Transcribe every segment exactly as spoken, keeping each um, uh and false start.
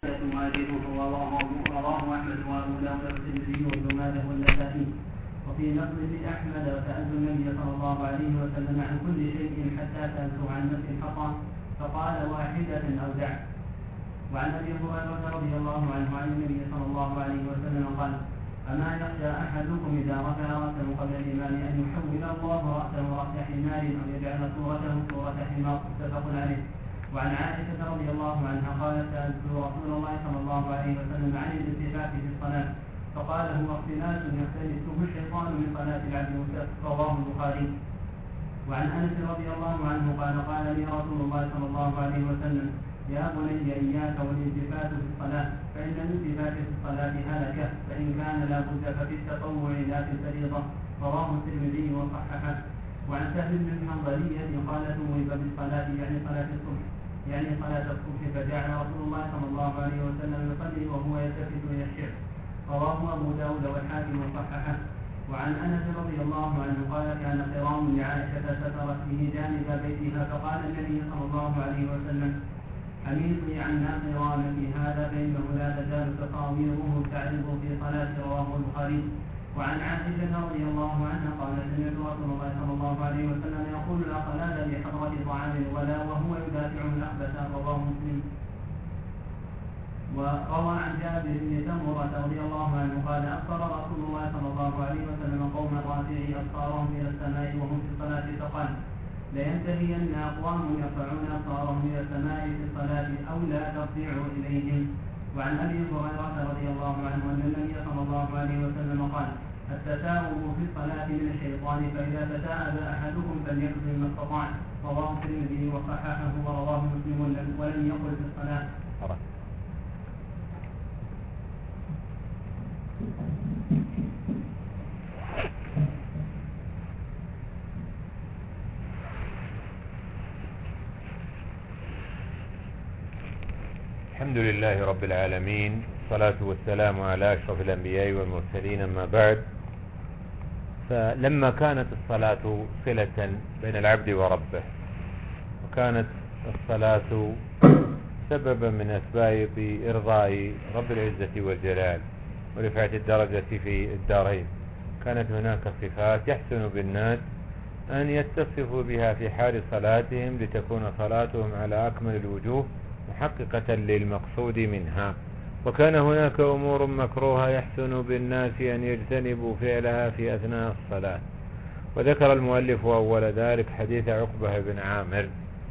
واجبه رواه أحمد وأبو داود والترمذي وابن ماجه والنسائي. وفي لفظ لأحمد سألت النبي صلى الله عليه وسلم عن كل شيء حتى سألته عن نفس الحطام فقال واحدة أو دع. وعن أبي هريرة رضي الله عنه عن النبي صلى الله عليه وسلم قال: أما يخشى أحدكم إذا رفع رأسه قبل الإمام أن يحول الله رأسه رأس حمار أو يجعل صورته صورة حمار؟ متفق عليه. وعن عائشة رضي الله عنها قالت: سألت رسول الله صلى الله عليه وسلم عن الالتفات في الصلاة فقال: هو اختلاس يختلسه الشيطان من صلاة العبد. رواه البخاري. وعن أنس رضي الله عنه قال: قال لي رسول الله صلى الله عليه وسلم: يا بني إياك والالتفات في الصلاة فإن الالتفات في الصلاة هلكة، فإن كان لا بد ففي التطوع لا في الفريضة. رواه الترمذي وصححه. وعن سهل بن الحنظلية قال: ثوب بالصلاة يعني صلاة الصبح يعني صلاة الصبح فجعل رسول الله صلى الله عليه وسلم يصلي وهو يلتفت إلى الشعر. رواه أبو داود والحاكم وصححه. وعن أنس رضي الله عنه قال: كان قرام لعائشة سترت به جانب بيتها فقال النبي صلى الله عليه وسلم: حميدي عنا قرامك هذا فإنه لا تزال تصاويره تعرض في صلاة. رواه البخاري. وعن عائشة رضي الله عنها قال: سمعت رسول الله صلى الله عليه وسلم يقول: لا صلاة بحضرة طعام ولا وهو يدافع الأخبث. رواه مسلم. وروى عن جابر بن سمرة رضي الله عنه قال: أبصر رسول الله صلى الله عليه وسلم قوما رافعي أبصارهم إلى السماء وهم في الصلاة فقال: لينتهين أقوام يرفعون أبصارهم إلى السماء في الصلاة أو لا ترجعوا إليهم. وعن أبي هريرة رضي الله عنه أن النبي صلى الله عليه وسلم قال: التثاؤب في الصلاة من الشيطان، فإذا تثاءب أحدكم فليكتب ما استطاع. رواه الترمذي وصححه ورواه مسلم ولم يقل في الصلاة. الحمد لله رب العالمين، والصلاة والسلام على أشرف الأنبياء والمرسلين، أما بعد. فلما كانت الصلاة صلة بين العبد وربه، وكانت الصلاة سببا من أسباب إرضاء رب العزة والجلال ورفعة الدرجة في الدارين، كانت هناك صفات يحسن بالناس أن يتصفوا بها في حال صلاتهم لتكون صلاتهم على أكمل الوجوه محققة للمقصود منها. وكان هناك أمور مكروهة يحسن بالناس أن يجتنبوا فعلها في أثناء الصلاة. وذكر المؤلف أول ذلك حديث عقبة بن عامر،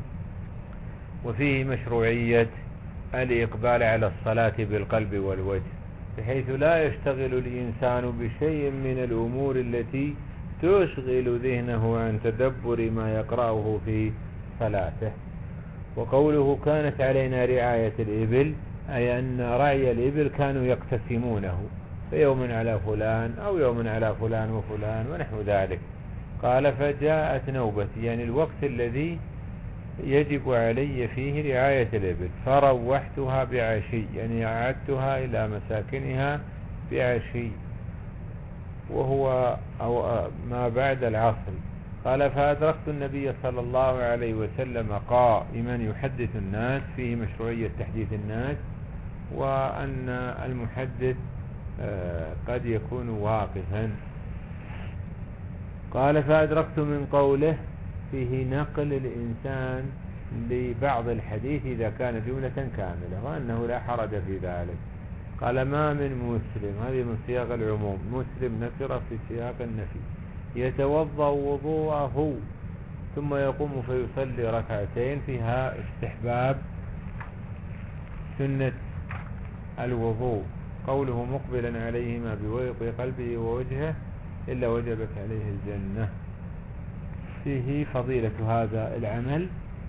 وفيه مشروعية الإقبال على الصلاة بالقلب والوجه، بحيث لا يشتغل الإنسان بشيء من الأمور التي تشغل ذهنه عن تدبر ما يقرأه في صلاته. وقوله كانت علينا رعاية الإبل، أي أن رعي الإبل كانوا يقتسمونه، فيوم على فلان أو يوم على فلان وفلان ونحو ذلك. قال: فجاءت نوبتي، يعني الوقت الذي يجب علي فيه رعاية الإبل، فروحتها بعشي، يعني أعدتها إلى مساكنها بعشي، وهو أو ما بعد العصر. قال: فأدركت النبي صلى الله عليه وسلم قائما يحدث الناس، فيه مشروعية تحديث الناس، وأن المحدث قد يكون واقفا. قال: فأدركت من قوله فيه نقل الإنسان لبعض الحديث إذا كان جملة كاملة، وأنه لا حرج في ذلك. قال: ما من مسلم، هذه من سياق العموم، مسلم نكر في سياق النفي، يتوضأ وضوءه ثم يقوم فيصلي ركعتين، فيها استحباب سنة الوضوء. قوله: مقبلا عليهما بويق قلبه ووجهه إلا وجبت عليه الجنة، فيه فضيلة هذا العمل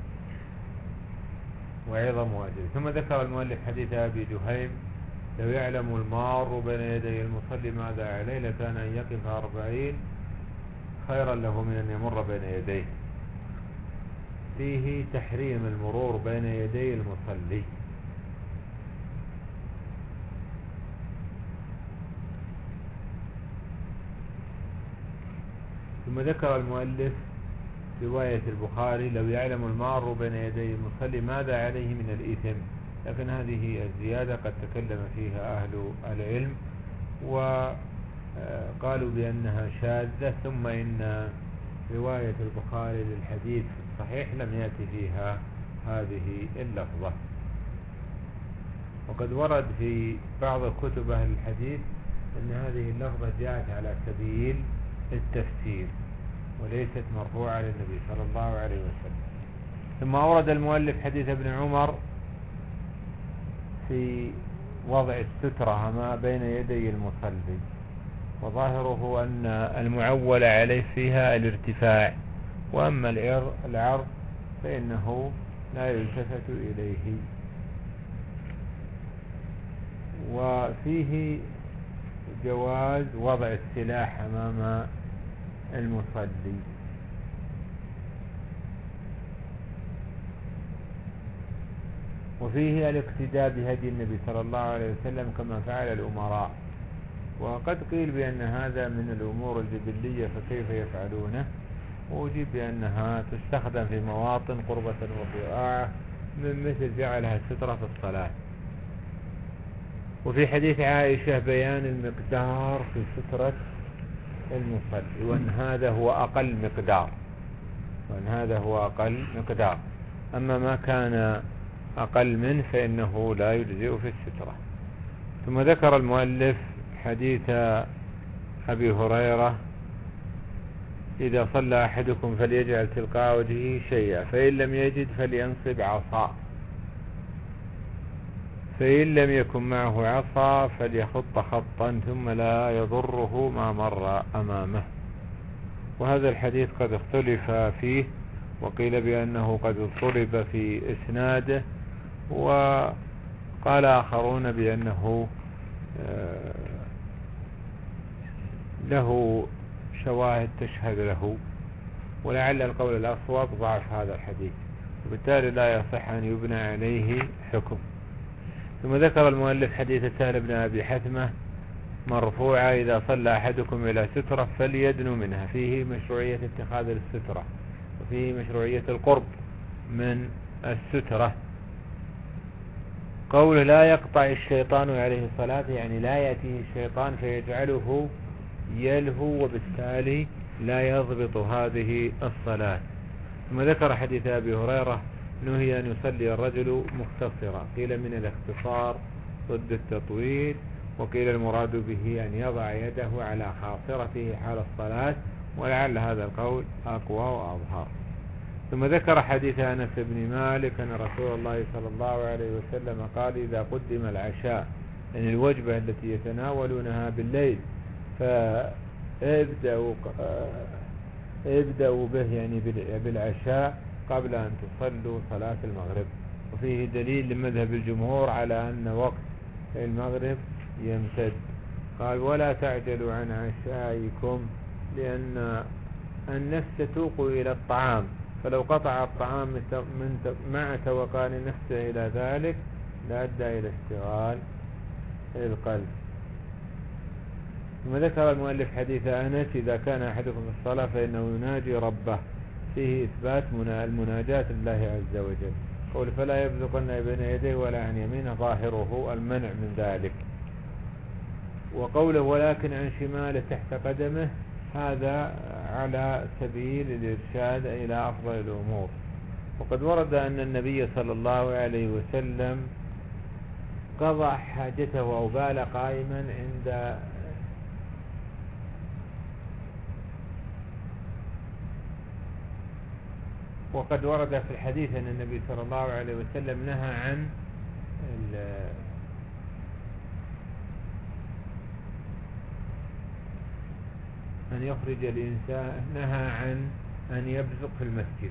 وعظم أجره. ثم ذكر المؤلف حديث أبي جهيم: لو يعلم المار بين يدي المصلي ماذا عليه لكان أن يقف أربعين خيرا له من أن يمر بين يديه، فيه تحريم المرور بين يدي المصلي. ثم ذكر المؤلف رواية البخاري: لو يعلم المار بين يدي المصلي ماذا عليه من الإثم لكن هذه الزيادة قد تكلم فيها أهل العلم وقالوا بأنها شاذة. ثم إن رواية البخاري للحديث في الصحيح لم يأتي فيها هذه اللفظة. وقد ورد في بعض كتب أهل الحديث أن هذه اللفظة جاءت على سبيل التفسير وليست مرفوعة للنبي صلى الله عليه وسلم. ثم أورد المؤلف حديث ابن عمر في وضع السترة ما بين يدي المصلي، وظاهره أن المعول عليه فيها الارتفاع، وأما العرض فإنه لا يلتفت إليه. وفيه جواز وضع السلاح أمام المصلي. وفيه الاقتداء بهدي النبي صلى الله عليه وسلم كما فعل الأمراء. وقد قيل بأن هذا من الأمور الجبلية فكيف يفعلونه، وأجيب بأنها تستخدم في مواطن قربة وضياعة من مثل جعلها السترة في الصلاة. وفي حديث عائشة بيان المقدار في سترة المصلي، وأن هذا هو أقل مقدار وأن هذا هو أقل مقدار أما ما كان أقل منه فإنه لا يجزئ في السترة. ثم ذكر المؤلف حديث أبي هريرة: إذا صلى أحدكم فليجعل تلقاء وجهه شيئا، فإن لم يجد فلينصب عصا، فإن لم يكن معه عصا فليخط خطا ثم لا يضره ما مر أمامه. وهذا الحديث قد اختلف فيه، وقيل بأنه قد اضطرب في إسناده، وقال آخرون بأنه له شواهد تشهد له، ولعل القول الأصوب ضعف هذا الحديث، وبالتالي لا يصح أن يبنى عليه حكم. ثم ذكر المؤلف حديث سهل بن أبي حثمة مرفوعا: إذا صلى أحدكم إلى سترة فليدنو منها، فيه مشروعية اتخاذ السترة، وفيه مشروعية القرب من السترة. قوله لا يقطع الشيطان عليه الصلاة، يعني لا يأتيه الشيطان فيجعله يلهو وبالتالي لا يضبط هذه الصلاة. ثم ذكر حديث أبي هريرة: نهي أن يصلي الرجل مختصرا، قيل من الاختصار ضد التطويل، وقيل المراد به أن يضع يده على خاصرته حال الصلاة، ولعل هذا القول أقوى وأظهر. ثم ذكر حديث أنس بن مالك أن رسول الله صلى الله عليه وسلم قال: إذا قدم العشاء، يعني الوجبة التي يتناولونها بالليل، فابدأوا ابدأوا به يعني بالعشاء قبل أن تصلوا صلاة المغرب. وفيه دليل لمذهب الجمهور على أن وقت المغرب يمتد. قال: ولا تعجلوا عن عشائكم، لأن النفس تتوق إلى الطعام، فلو قطع الطعام من مع توقان نفسه إلى ذلك لأدى إلى اشتغال القلب. ثم ذكر المؤلف حديث أنس: إذا كان أحدكم في الصلاة فإنه يناجي ربه، فيه إثبات المناجاة لله عز وجل. قول: فلا يبزقن بين يديه ولا عن يمينه، ظاهره المنع من ذلك. وقوله: ولكن عن شماله تحت قدمه، هذا على سبيل الإرشاد إلى أفضل الأمور. وقد ورد أن النبي صلى الله عليه وسلم قضى حاجته أو بال قائما عند وقد ورد في الحديث أن النبي صلى الله عليه وسلم نهى عن أن يخرج الإنسان، نهى عن أن يبزق في المسجد،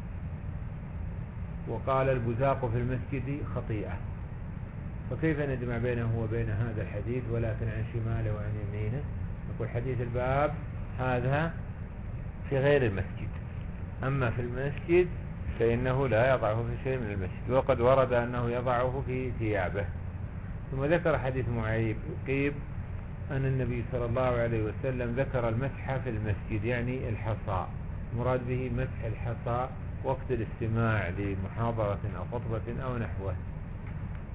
وقال: البزاق في المسجد خطيئة. فكيف نجمع بينه وبين هذا الحديث ولكن عن شماله وعن يمينه؟ يقول حديث الباب هذا في غير المسجد، أما في المسجد فإنه لا يضعه في شيء من المسجد. وقد ورد أنه يضعه في ثيابه. ثم ذكر حديث معيب أن النبي صلى الله عليه وسلم ذكر المسح في المسجد، يعني الحصى، مراد به مسح الحصى وقت الاستماع لمحاضرة أو خطبة أو نحوه.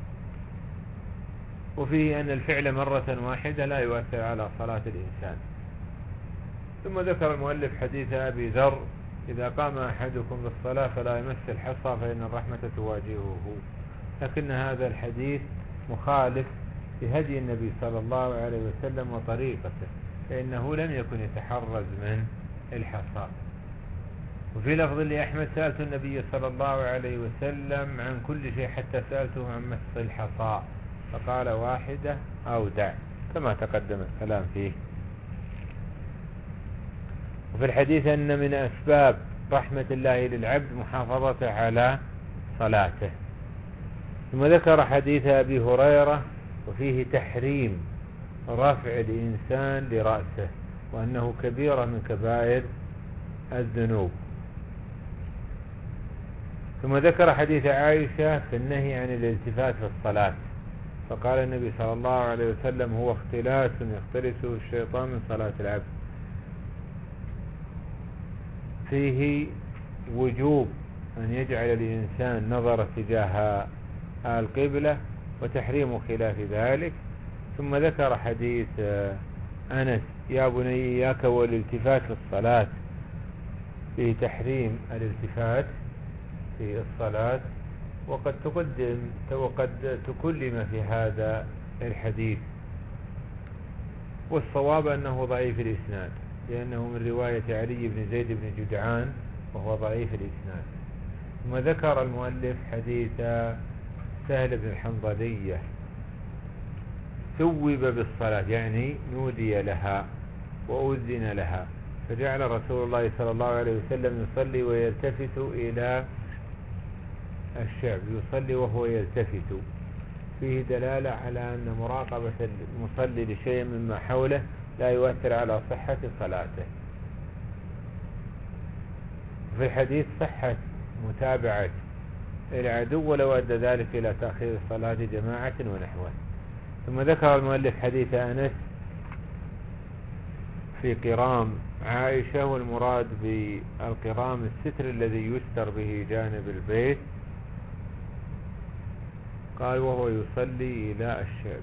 وفيه أن الفعل مرة واحدة لا يؤثر على صلاة الإنسان. ثم ذكر المؤلف حديث أبي ذر: إذا قام أحدكم بالصلاة فلا يمس الحصى فإن الرحمة تواجهه. لكن هذا الحديث مخالف لهدي النبي صلى الله عليه وسلم وطريقته، فإنه لم يكن يتحرز من الحصى. وفي لفظ لأحمد: سألت النبي صلى الله عليه وسلم عن كل شيء حتى سألته عن مس الحصى فقال: واحدة أو دع، كما تقدم الكلام فيه. وفي الحديث أن من أسباب رحمة الله للعبد محافظته على صلاته. ثم ذكر حديث أبي هريرة وفيه تحريم رفع الإنسان لرأسه، وأنه كبيرة من كبائر الذنوب. ثم ذكر حديث عائشة في النهي عن الالتفات في الصلاة، فقال النبي صلى الله عليه وسلم: هو اختلاس يختلسه الشيطان من صلاة العبد. فيه وجوب أن يجعل الإنسان نظر تجاه القبلة وتحريم خلاف ذلك. ثم ذكر حديث أنس: يا بني إياك والالتفات في الصلاة، فيه تحريم الالتفات في الصلاة. وقد تقدم وقد تكلم في هذا الحديث، والصواب أنه ضعيف الإسناد، لأنه من رواية علي بن زيد بن جدعان وهو ضعيف الإسناد. ثم ذكر المؤلف حديث سهل بن الحنظلية: ثوب بالصلاة، يعني نودي لها وأذن لها، فجعل رسول الله صلى الله عليه وسلم يصلي ويلتفت إلى الشعب، يصلي وهو يلتفت. فيه دلالة على أن مراقبة المصلي لشيء مما حوله لا يؤثر على صحة صلاته. في الحديث صحة متابعة العدو ولو أدى ذلك إلى تأخير صلاة جماعة ونحوه. ثم ذكر المؤلف حديث أنس في قرام عائشة، والمراد بالقرام الستر الذي يستر به جانب البيت. قال: وهو يصلي إلى الشعب.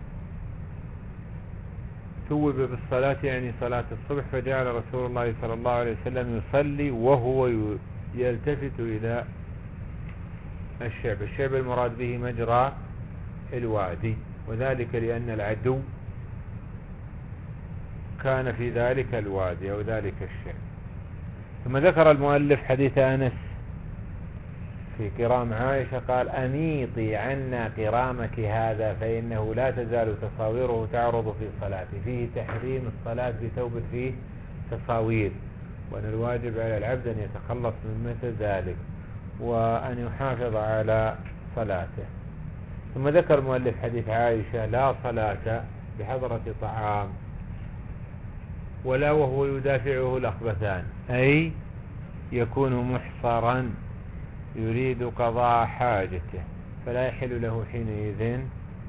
ثوب بالصلاة يعني صلاة الصبح، فجعل رسول الله صلى الله عليه وسلم يصلي وهو يلتفت إلى الشعب. الشعب المراد به مجرى الوادي، وذلك لأن العدو كان في ذلك الوادي أو ذلك الشعب. ثم ذكر المؤلف حديث أنس في قرام عائشة، قال: أميطي عنا قرامك هذا فإنه لا تزال تصاويره تعرض في صلاته. فيه تحريم الصلاة بثوب فيه تصاوير، وأن الواجب على العبد أن يتخلص من مثل ذلك وأن يحافظ على صلاته. ثم ذكر المؤلف حديث عائشة: لا صلاة بحضرة طعام ولا وهو يدافعه الأخبثان، أي يكون محصرا يريد قضاء حاجته، فلا يحل له حينئذ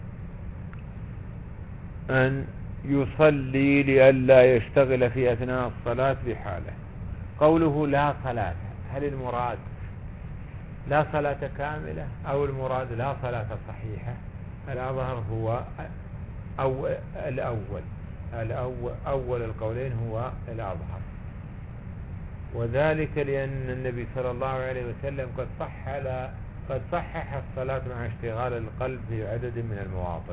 أن يصلي لئلا يشتغل في أثناء الصلاة بحاله. قوله لا صلاة، هل المراد لا صلاة كاملة أو المراد لا صلاة صحيحة؟ الأظهر هو أو الأول الأول أول القولين هو الأظهر، وذلك لأن النبي صلى الله عليه وسلم قد صح قد صحح الصلاة مع اشتغال القلب في عدد من المواطن.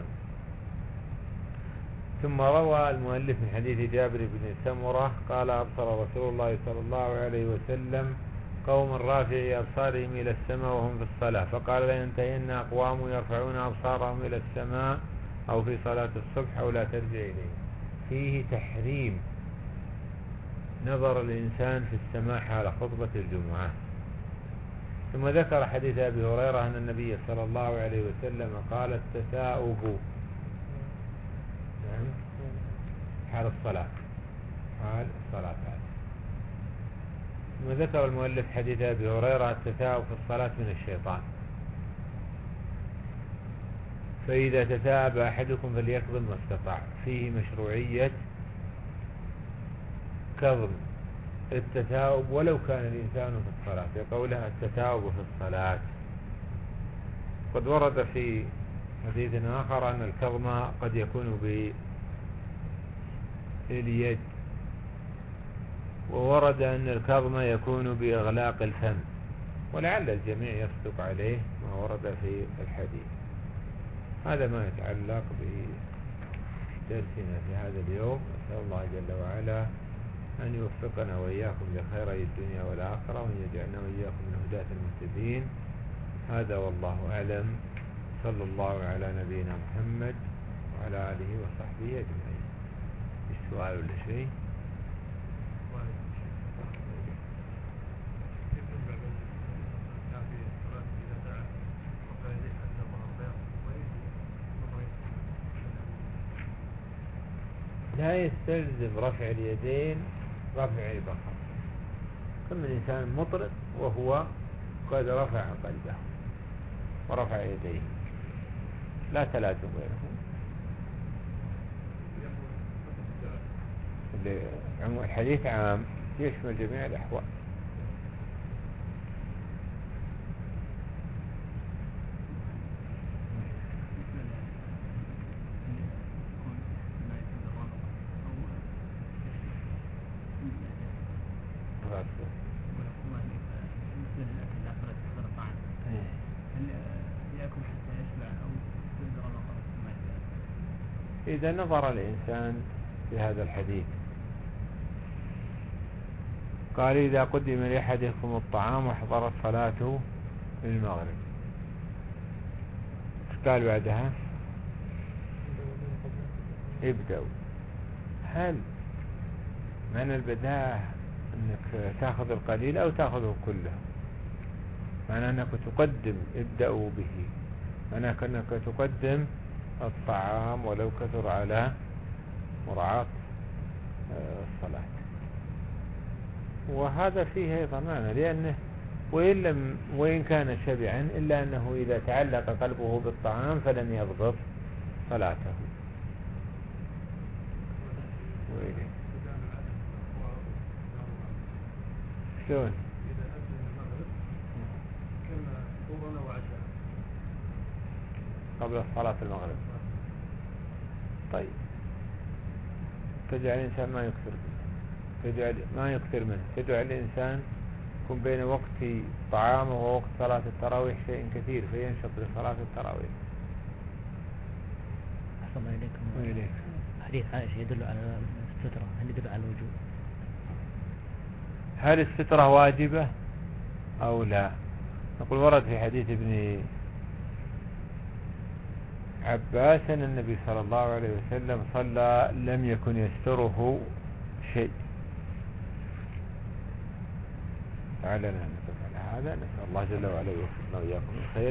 ثم روى المؤلف من حديث جابر بن سمرة قال: أبصر رسول الله صلى الله عليه وسلم قوم رافعي أبصارهم إلى السماء وهم في الصلاة، فقال: لا ينتهين أقوام يرفعون أبصارهم إلى السماء أو في صلاة الصبح أو لا ترجع إليه. فيه تحريم نظر الإنسان في السماء حال خطبة الجمعة. ثم ذكر حديث أبي هريرة أن النبي صلى الله عليه وسلم قال: التثاؤب نعم حال الصلاة حال الصلاة. ثم ذكر المؤلف حديث أبي هريرة: التثاؤب في الصلاة من الشيطان، فإذا تثاءب أحدكم فليكظم ما استطاع. فيه مشروعية كظم التثاؤب ولو كان الإنسان في الصلاة، يقولها التثاؤب في الصلاة. قد ورد في حديث آخر أن الكظم قد يكون باليد، وورد أن الكظم يكون بإغلاق الفم، ولعل الجميع يصدق عليه ما ورد في الحديث. هذا ما يتعلق بدرسنا في هذا اليوم. أسأل الله جل وعلا أن يوفقنا وإياكم لخيري الدنيا والآخرة، وأن يجعلنا وإياكم من هداة المهتدين. هذا والله أعلم. صلى الله على نبينا محمد وعلى آله وصحبه أجمعين. السؤال ولا شيء؟ لا يستلزم رفع اليدين رفع البصر. كم من إنسان مطرب وهو قد رفع قلبه ورفع يديه، لا تلازم بينهم. الحديث عام يشمل جميع الأحوال. إذا نظر الإنسان في هذا الحديث قال: إذا قدم لأحدكم الطعام وحضر الصلاة للمغرب، قال بعدها ابدأوا. هل معنى البداءة أنك تأخذ القليل أو تأخذه كله؟ معنى أنك تقدم ابدأوا به، معنى أنك تقدم الطعام ولو كثر على مراعاة الصلاة. وهذا فيه أيضا معنى، لأنه وإن, لم وإن كان شبعا إلا أنه إذا تعلق قلبه بالطعام فلن يضبط صلاته. وإليه شلون؟ قبل صلاة المغرب. طيب تجعل الإنسان ما يكثر تجعل ما يكثر منه تجعل الإنسان يكون بين وقت طعامه ووقت صلاة التراويح شيء كثير فينشط لصلاة التراويح. أحسن الله إليكم. وإليك. حديث عائشة يدل على السترة، هل يدل على الوجوب؟ هل السترة واجبة أو لا؟ نقول ورد في حديث ابن عباس أن النبي صلى الله عليه وسلم صلى لم يكن يستره شيء. فعلنا أن نفعل هذا. نسأل الله جل وعلا يوفقنا وإياكم الخير.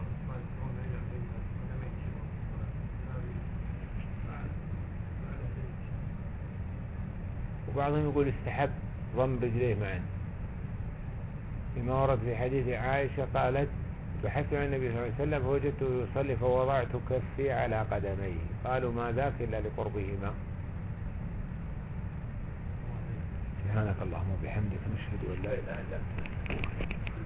وبعضهم يقول استحب ضم رجليه معا، لما ورد في حديث عائشة قالت: بحثت عن النبي صلى الله عليه وسلم فوجدته يصلي فوضعت كفي على قدميه. قالوا: ما ذاك إلا لقربهما. سبحانك اللهم وبحمدك نشهد أن لا إله إلا أنت.